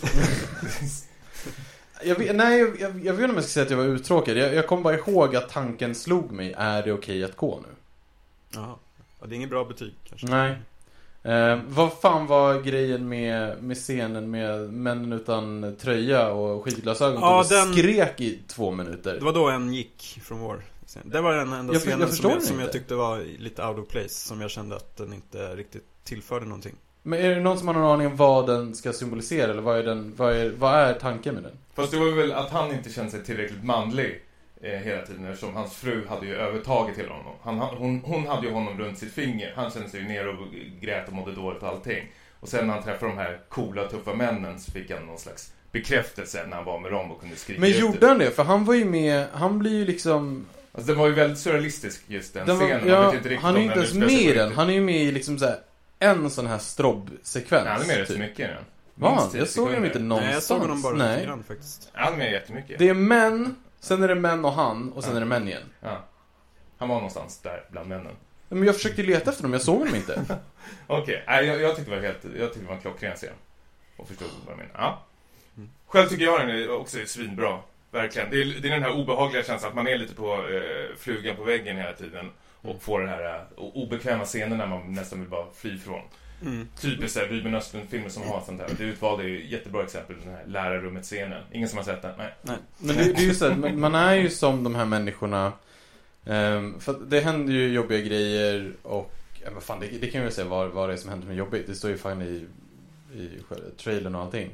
jag vet inte om jag ska säga att jag var uttråkad. Jag kommer bara ihåg att tanken slog mig, är det okej att gå nu? Jaha. Ja, det är ingen bra betyg kanske. Nej. Vad fan var grejen med scenen med männen utan tröja och skidglasögon och skrek i 2 minuter? Det var då en gick från vår scen. Det var den enda scenen som jag tyckte var lite out of place, som jag kände att den inte riktigt tillförde någonting. Men är det någon som har någon aning om vad den ska symbolisera, eller vad är tanken med den? Fast det var väl att han inte kände sig tillräckligt manlig hela tiden, eftersom hans fru hade ju övertaget till honom. Hon hade ju honom runt sitt finger. Han kände sig ju ner och grät och mådde dåligt och allting. Och sen när han träffade de här coola, tuffa männen så fick han någon slags bekräftelse när han var med dem och kunde skrika. Men gjorde han det? För han var ju med, han blir ju liksom... Alltså den var ju väldigt surrealistisk just den scenen. Ja, han är ju inte ens med i den. Han är ju med i liksom så här, en sån här strobb-sekvens. Ja, han är med rätt så mycket i den. Va? Jag såg honom inte någonstans. Nej, jag såg honom bara lite grann faktiskt. Han är med jättemycket. Det är män, sen är det män och han, och sen är det män igen. Ja. Han var någonstans där bland männen. Men jag försökte leta efter dem, jag såg dem inte. Okej, jag tyckte det var en klockren scen. Och förstod vad jag menar. Ja. Själv tycker jag den är också svinbra. Verkligen. Det är den här obehagliga känslan att man är lite på flugan på väggen hela tiden. Och får den här obekväma scenen när man nästan vill bara fly från. Typiskt såhär Ruben Östlund-filmer som har sånt här. Det utvalde ju jättebra exempel, den här lärarrummet-scenen. Ingen som har sett den? Nej. Men det är ju så här, man är ju som de här människorna. För det händer ju jobbiga grejer. Och vad fan, det kan jag ju säga vad det är som händer med jobbigt. Det står ju fan i trailern och allting.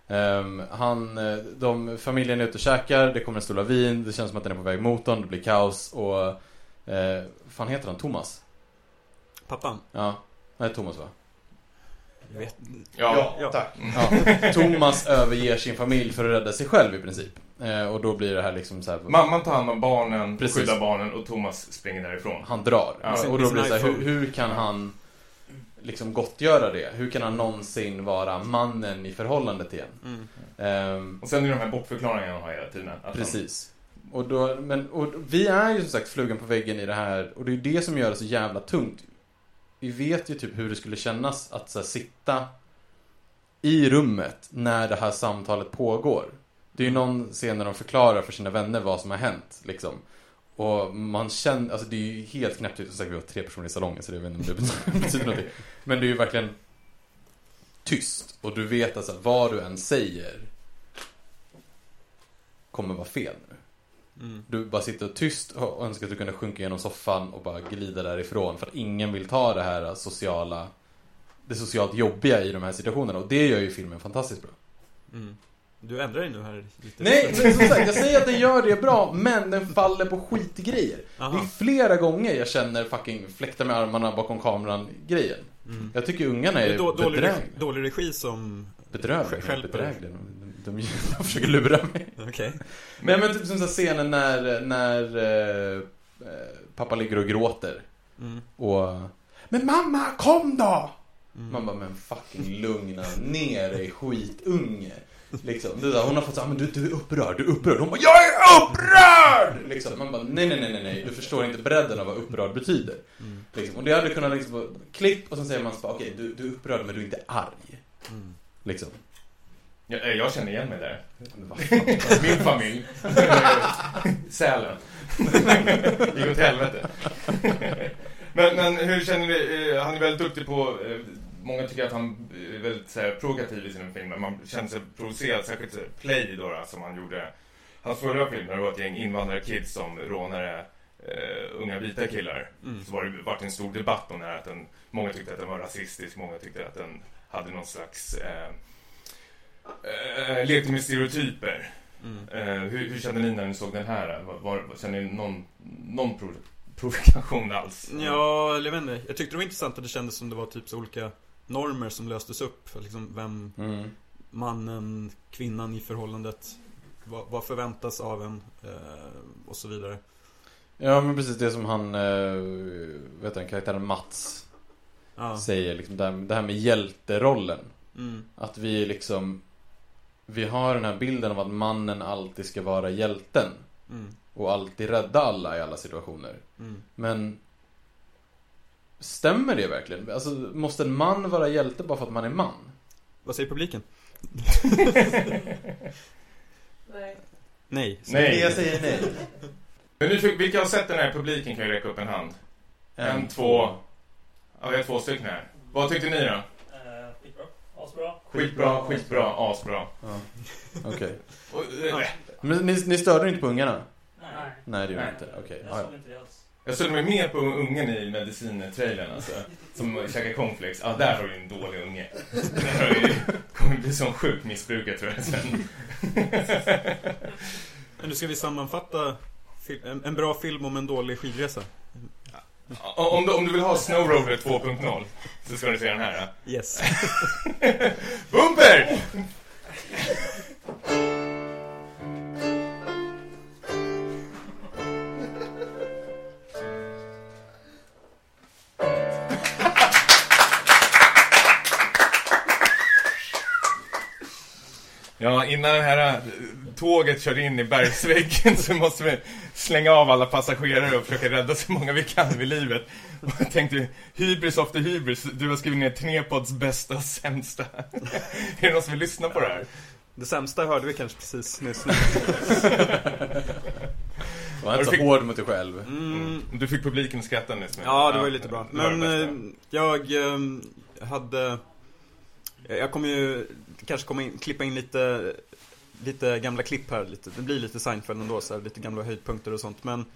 Familjen är ute och käkar. Det kommer en stor lavin. Det känns som att den är på väg mot den. Det blir kaos. Och fan heter han? Thomas? Pappan? Ja, nej, Thomas va? Jag vet. Ja, tack. Ja. Thomas överger sin familj för att rädda sig själv i princip. Och då blir det här liksom så här... Mamman tar hand om barnen, skyddar barnen och Thomas springer därifrån. Han drar. Och då blir det så här, hur kan han liksom gottgöra det? Hur kan han någonsin vara mannen i förhållandet igen? Och sen är det de här bortförklaringarna han har hela tiden. Precis. Och vi är ju som sagt flugan på väggen i det här. Och det är det som gör det så jävla tungt. Vi vet ju typ hur det skulle kännas att så här, sitta i rummet när det här samtalet pågår. Det är ju någon scen när de förklarar för sina vänner vad som har hänt liksom. Och man känner, alltså det är ju helt knäppt. Som sagt, vi har 3 personer i salongen, så jag vet inte om det betyder någonting. Men det är ju verkligen tyst. Och du vet alltså vad du än säger kommer vara fel nu. Du bara sitter tyst och önskar att du kunde sjunka igenom soffan och bara glida därifrån. För att ingen vill ta det här det socialt jobbiga i de här situationerna. Och det gör ju filmen fantastiskt bra. Du ändrar dig nu här lite. Nej, men som sagt, jag säger att den gör det bra, men den faller på skitgrejer. Aha. Det är flera gånger jag känner fucking fläkta med armarna bakom kameran grejen. Jag tycker Ungarna är dålig regi som bedräglig. De försöker lura mig. Okej. Men typ som så scenen när pappa ligger och gråter. Och men mamma, kom då! Man bara, men fucking lugna ner dig, skitunge. Liksom. Hon har fått säga, men du är upprörd. Hon bara, jag är upprörd! Liksom. Man bara, nej. Du förstår inte bredden av vad upprörd betyder. Liksom. Och det hade kunnat liksom, klipp och sen säger man så, okej, du är upprörd men du är inte arg. Liksom. Jag känner igen mig där. Min familj. Sälen. Gick åt helvete. Men hur känner ni? Han är väldigt duktig på... Många tycker att han är väldigt så här, provokativ i sina filmer. Man känner sig provocerad, särskilt Play då, som han gjorde. Hans förra film, när det var ett gäng invandrarkids som rånade unga vita killar. Så var det varit en stor debatt om det här. Många tyckte att den var rasistisk, många tyckte att den hade någon slags... lekte med stereotyper. Hur kände ni när ni såg den här? Kände ni någon provokation alls? Ja, jag vet inte. Jag tyckte det var intressant att det kändes som det var typ så olika normer som löstes upp. Liksom vem mannen, kvinnan i förhållandet, vad förväntas av en och så vidare. Ja, men precis det som han vet du, karaktären Mats säger liksom, det här med hjälterollen. Att vi liksom, vi har den här bilden av att mannen alltid ska vara hjälten och alltid rädda alla i alla situationer. Men stämmer det verkligen? Alltså, måste en man vara hjälte bara för att man är man? Vad säger publiken? Nej. Nej. Jag säger nej. Men nu, vilka har sett den här publiken kan ju räcka upp en hand. En, två. Ja, vi har 2 stycken här. Vad tyckte ni då? Skitbra. Skitbra, asbra. Ja. Okej. Men ni störde inte på ungarna? Nej, det gjorde inte. Okej. Jag stod mig mer på ungen i medicintrailern alltså, som käkar cornflakes. Ja, där har du en dålig unge. Det kommer bli sån sjuk missbrukare tror jag sen. Men nu ska vi sammanfatta en bra film om en dålig skidresa. Om du vill ha Snow Roller 2.0 så ska du se den här. Yes. Bumper! Ja, innan det här tåget kör in i bergsväggen så måste vi slänga av alla passagerare och försöka rädda så många vi kan vid livet. Och jag tänkte, hybris after hybris, du har skrivit ner Tnepods bästa och sämsta. Är det någon som vill lyssna på det här? Det sämsta hörde vi kanske precis nyss. Var inte så hård mot dig själv. Du fick publiken skratta nyss. Ja, det var ju lite bra. Men jag kommer ju kanske klippa in lite gamla klipp här. Det blir lite Seinfeld ändå, så här, lite gamla höjdpunkter och sånt. Men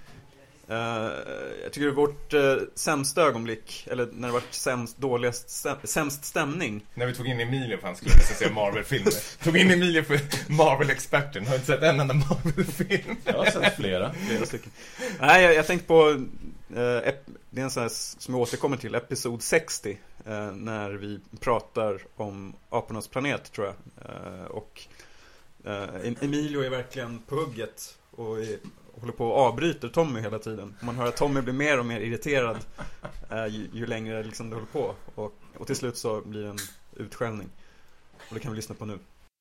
jag tycker det vårt sämsta ögonblick, eller när det var sämst stämning. När vi tog in Emilio för han skulle se Marvel-filmer. Tog in Emilio för Marvel-experten. Har inte sett en enda Marvel-film. Jag har sett flera stycken. Nej, jag tänkte på det är en sån här som jag återkommer till, episod 60, när vi pratar om apornas planet, tror jag. Och Emilio är verkligen på hugget och håller på och avbryter Tommy hela tiden. Man hör att Tommy blir mer och mer irriterad ju längre liksom det håller på. Och till slut så blir det en utskällning. Och det kan vi lyssna på nu.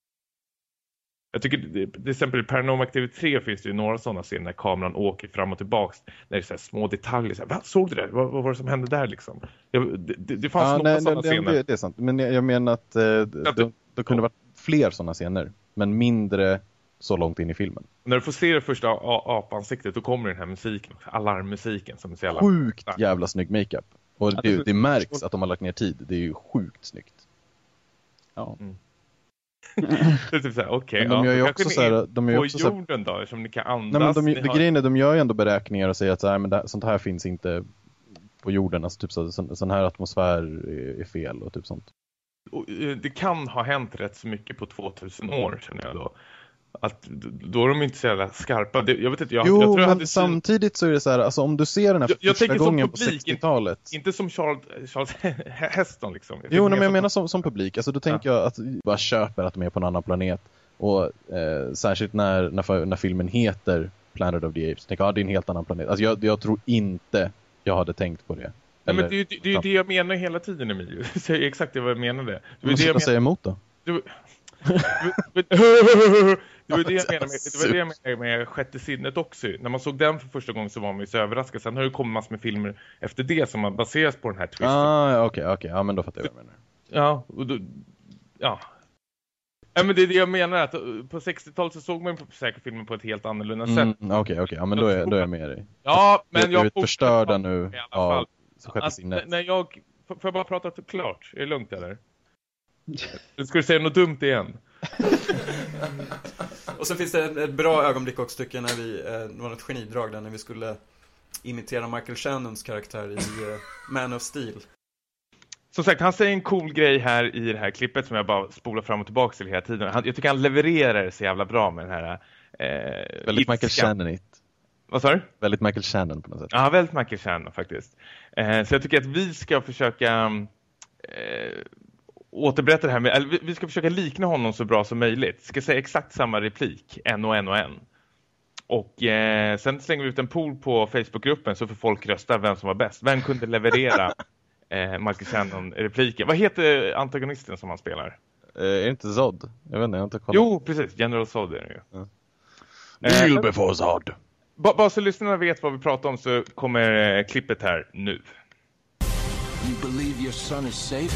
Jag tycker till exempel i Paranormal Activity 3 finns det ju några sådana scener när kameran åker fram och tillbaks. När det är så här små detaljer. Så här, vad såg du det? Vad var det som hände där liksom? Det fanns några sådana scener. Det är sant. Men jag menar att det kunde varit fler sådana scener. Men mindre så långt in i filmen. När du får se det första apansiktet, då kommer den här musiken, alarmmusiken som är så jävla sjukt jävla snygg makeup. Och det märks att de har lagt ner tid. Det är ju sjukt snyggt. Ja. Det är typ såhär, okej. De gör ju också så här, de gör också på jorden då, som ni kan andas. Nej, men grejen är, de gör ju ändå beräkningar och säger att så här, men sånt här finns inte på jorden. Alltså typ sån här atmosfär är fel och typ sånt. Och det kan ha hänt rätt så mycket på 2000 år, känner jag då. Att då är de inte så jävla skarpa. Jag vet inte, jag tror jag hade samtidigt så är det så här, alltså om du ser den här första gången på 60-talet. Inte som Charles Heston liksom. Men jag menar som publik. Alltså då tänker jag att bara köper att de är på en annan planet. Och särskilt när filmen heter Planet of the Apes. Tänker jag, det är en helt annan planet. Alltså jag tror inte jag hade tänkt på det. Nej, men det är ju det jag menar hela tiden, Emilio. Säg exakt vad jag menade. Du måste jag säga emot då. Det var det jag menade med Sjätte sinnet också. När man såg den för första gången så var man ju så överraskad. Sen har det kommit massor med filmer efter det som har baserats på den här twisten. Okej. Ja, men då fattar jag vad jag menar. Ja, och då, ja. Ja, men det är det jag menar, att på 60-talet så såg man säkert filmen på ett helt annorlunda sätt. Okej, ja, men då är jag med dig. Ja, men jag är förstörda nu av Sjätte sinnet. När får jag bara prata klart? Är det lugnt eller? Ska du säga något dumt igen? Och så finns det ett bra ögonblick också tycker jag, när det var något genidrag där när vi skulle imitera Michael Shannons karaktär i Man of Steel. Som sagt, han säger en cool grej här i det här klippet som jag bara spolar fram och tillbaka till hela tiden. Jag tycker han levererar så jävla bra med den här väldigt Michael Shannon. Vad sa du? Väldigt Michael Shannon på något sätt. Ja, väldigt Michael Shannon faktiskt. Så jag tycker att vi ska försöka återberätta det här med, eller vi ska försöka likna honom så bra som möjligt. Ska säga exakt samma replik, en. Och sen slänger vi ut en poll på Facebookgruppen så får folk rösta vem som var bäst. Vem kunde leverera Michael Shannon-repliken? Vad heter antagonisten som han spelar? Är det inte Zod? Jag vet inte, jag har inte kollat. Jo, precis. General Zod är det ju. Ja. Kneel before Zod. Bara så lyssnarna vet vad vi pratar om så kommer klippet här nu. You believe your son is safe?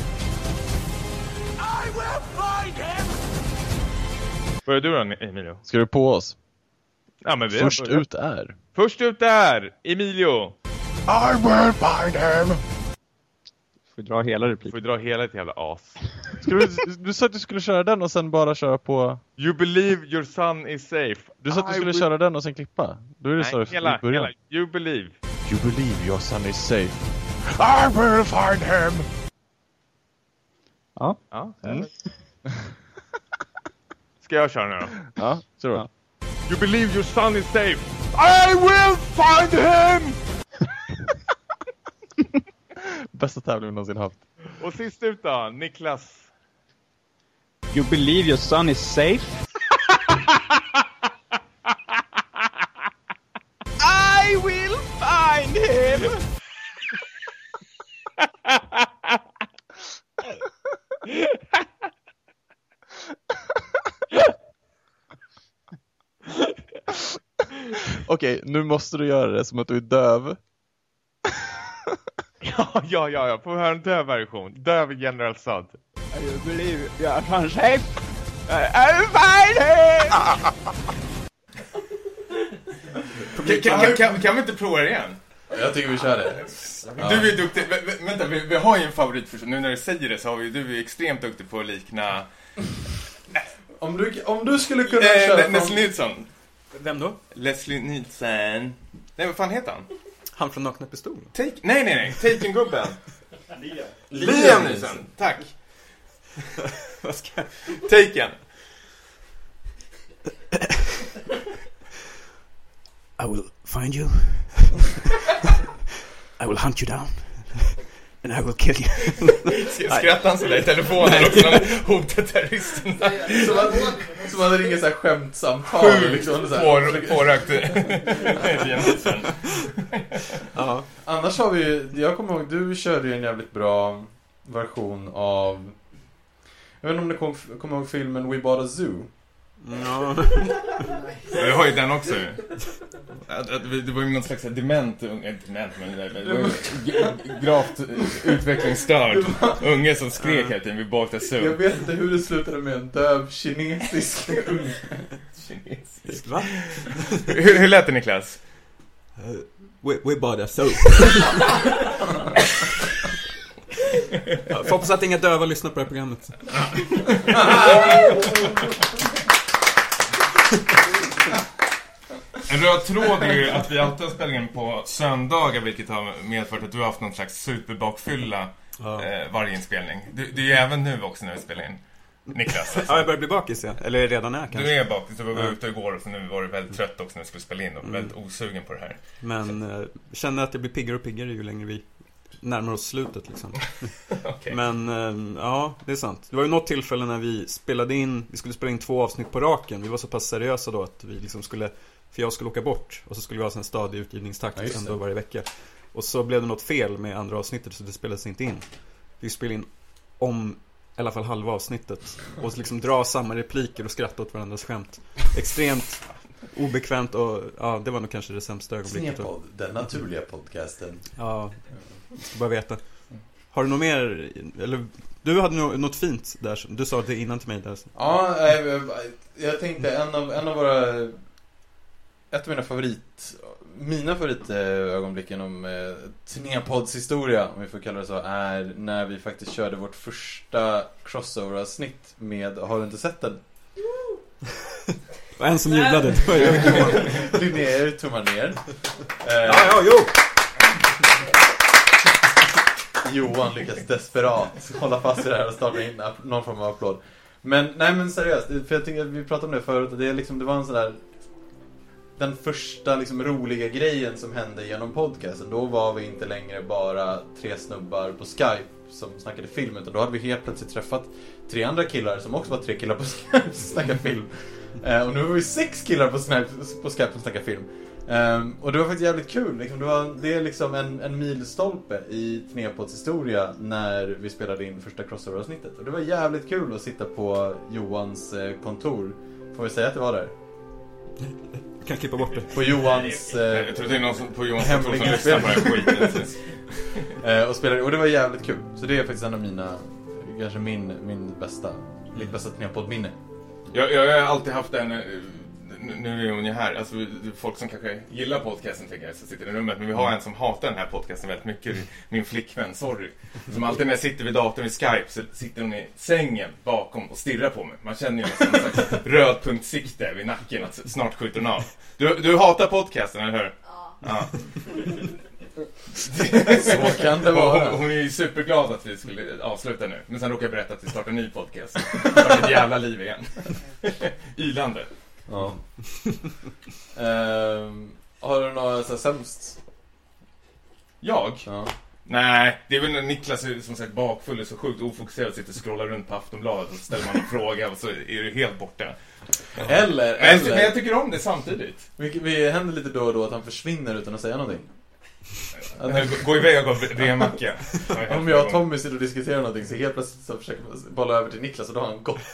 I will find him! Börjar du då, Emilio? Ska du på oss? Ja, men Först ut är Emilio. I will find him! Får dra hela repliken. Får dra hela ett jävla as. Du sa att du skulle köra den och sen bara köra på... You believe your son is safe. Du sa att du skulle köra den och sen klippa. Då är det så hela. You believe. You believe your son is safe. I will find him! Ja. Ska jag köra nu då? Ja, så då. You believe your son is safe. I will find him! Bästa tävling vi någonsin haft. Och sist ut då, Niklas. You believe your son is safe? I will find him! Okej, nu måste du göra det som att du är döv. Ja. Får vi höra en döv version. Döv General Zod. You believe your son is safe? I will find him! Kan vi inte prova det igen? Jag tycker vi kör det. Du är duktig. Vänta, vi har ju en favorit för nu när du säger det så har du är extremt duktig på att likna. Om du skulle kunna köra Leslie Nielsen. Vem då? Leslie Nielsen. Nej, vad fan heter han? Han från Nakna Pistol. Nej. Taken-gubben. Liam Nielsen. Tack. Vad ska Taken. I will find you. I will hunt you down. And I will kill you. Skrattar han sådär i telefonen och han hotar terroristerna. Som hade ringat såhär skämtsamtal. Pårökt. Ja. Annars har vi, jag kommer ihåg, du körde ju en jävligt bra version av, jag vet inte om du kommer ihåg filmen We Bought a Zoo. Ja. Jag har ju den också. Det var ju någon slags dement, men gravt utvecklingsstörd unge som skrek hela tiden vid bakta så. Jag vet inte hur det slutade med en döv kinesisk unge. Kinesisk, va? Hur lät det, Niklas? We bought a soap. Får hoppas att inga döva lyssnar på det här programmet. En röd tråd är ju att vi alltid spelar in på söndagar, vilket har medfört att du har haft någon slags superbakfylla varje inspelning. Det är ju även nu också när vi spelar in. Niklas. Ja, jag börjar bli bakis, ja. Eller redan är kanske. Du är bakis, du var ute igår och så nu var du väldigt trött också när vi skulle spela in och väldigt osugen på det här. Men känner att det blir piggare och piggare ju längre vi närmar oss slutet liksom. Okay. Men ja, det är sant. Det var ju något tillfälle när vi skulle spela in 2 avsnitt på raken. Vi var så pass seriösa då att vi liksom skulle, för jag skulle åka bort och så skulle vi ha en stadig utgivningstakt ändå varje vecka. Och så blev det något fel med andra avsnittet så det spelades inte in. Vi spelade in om i alla fall halva avsnittet och liksom dra samma repliker och skratta åt varandras skämt. Extremt obekvämt och ja, det var nog kanske det sämsta ögonblicket. Snedpodd, den naturliga podcasten. Ja, jag ska bara veta. Har du något mer, eller du hade något fint där, du sa det innan till mig där. Ja, jag tänkte ett av mina favoritögonblicken om Snedpodds historia, om vi får kalla det så, är när vi faktiskt körde vårt första crossover-avsnitt med Har du inte sett den? Det var en som jublade. Linnéer tummar ner. Johan lyckas desperat hålla fast i det här och starta in någon form av applåd. Men seriöst, för jag tycker att vi pratade om det förut och det var en sån där, den första liksom roliga grejen som hände genom podcasten. Då var vi inte längre bara 3 snubbar på Skype som snackade film, utan då hade vi helt plötsligt träffat 3 andra killar som också var 3 killar på Skype som snackade film. Och nu var vi 6 killar på Skype som snackade film. Och det var faktiskt jävligt kul liksom. Det är liksom en milstolpe i Tnepods historia när vi spelade in första crossover-avsnittet. Och det var jävligt kul att sitta på Johans kontor. Får vi säga att det var där? Kan klippa bort det. På Johans jag tror det är någon på Johans kontor som lyssnar på den skiten. och spelade, och det var jävligt kul. Så det är faktiskt en av mina, kanske min bästa, mitt bästa Tnepod-minne. Jag har alltid haft en, nu är hon ju här, alltså folk som kanske gillar podcasten tänker jag, så sitter i rummet, men vi har en som hatar den här podcasten väldigt mycket, min flickvän, sorry, som alltid när jag sitter vid datorn vid Skype så sitter hon i sängen bakom och stirrar på mig. Man känner ju en slags rödpunktsikte vid nacken att snart skjuter hon av. Du hatar podcasten, eller hur? Ja. Så kan det vara. Hon är ju superglad att vi skulle avsluta nu, men sen råkar jag berätta att vi startar en ny podcast. Det var ett jävla liv igen. Ylande. Ja. Har du några så sämst? Jag? Ja. Nej, det är väl när Niklas är som sagt bakfull och så sjukt ofokuserad, sitter och scrollar runt på Aftonbladet och ställer man en fråga och så är du helt borta. Eller men jag tycker om det samtidigt. Vi händer lite då och då att han försvinner utan att säga någonting. Gå iväg och gå brevmacka. Om jag och Tommy sitter och diskuterar någonting så helt plötsligt så försöker man bolla över till Niklas och då har han gått.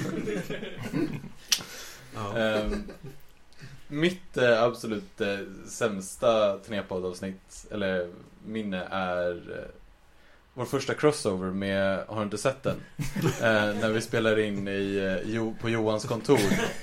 Mitt absolut sämsta Tnepod-avsnitt eller minne är vår första crossover med, har du inte sett den? När vi spelar in på Johans kontor.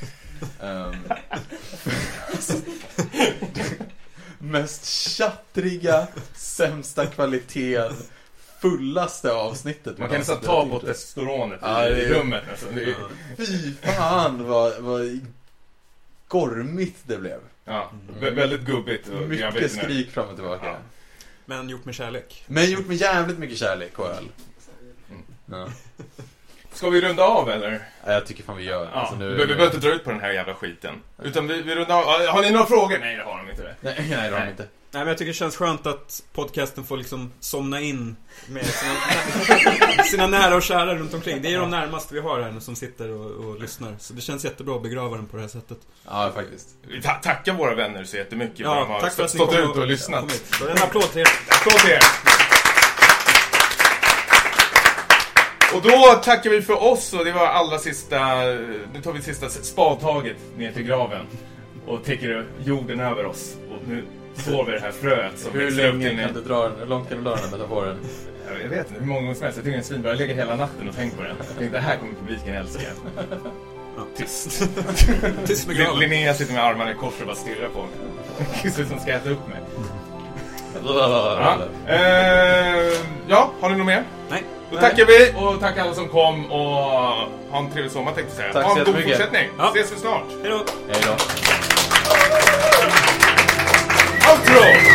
Mest tjattriga, sämsta kvaliteten, fullaste avsnittet. Man kan nästan ta på testosteronet i rummet. Alltså. Fy fan vad gormigt det blev. Ja, väldigt gubbigt. Och mycket skrik fram och tillbaka. Ja. Men gjort med kärlek. Men gjort med jävligt mycket kärlek, KL. Ja. Ska vi runda av eller? Ja, jag tycker fan vi gör. Ja, alltså, nu, vi behöver inte dra ut på den här jävla skiten. Utan vi rundar av. Har ni några frågor? Nej, det har de inte. Nej, det har de inte. Nej, men jag tycker det känns skönt att podcasten får liksom somna in med sina nära och kära runt omkring. Det är de närmaste vi har här nu som sitter och lyssnar. Så det känns jättebra att begrava den på det här sättet. Ja, faktiskt. Vi tackar våra vänner så jättemycket för ja, att de har tack för att stått ut och lyssnat. Så en applåd till er. Applåd till er. Och då tackar vi för oss och det var allra sista, nu tar vi sista spadtaget ner till graven och täcker jorden över oss och nu får vi det här fröet som hur länge kan du dra den? Hur långt kan du dra den metaforen? Jag vet inte, hur många gånger som helst. Jag tycker en svin bara lägger hela natten och tänker på den. Jag tänkte, det här kommer publiken älska. Ja, tyst. Tyst med graven. Linnea sitter med armarna i kors och bara stirrar på mig. Kristus som ska äta upp mig. Ja, har ni något mer? Nej. Då tackar vi och tackar alla som kom och ha en trevlig sommar tänkte jag säga. Tack ha en så god fortsättning. Ja. Ses vi snart. Hej då. Hej då. Outro!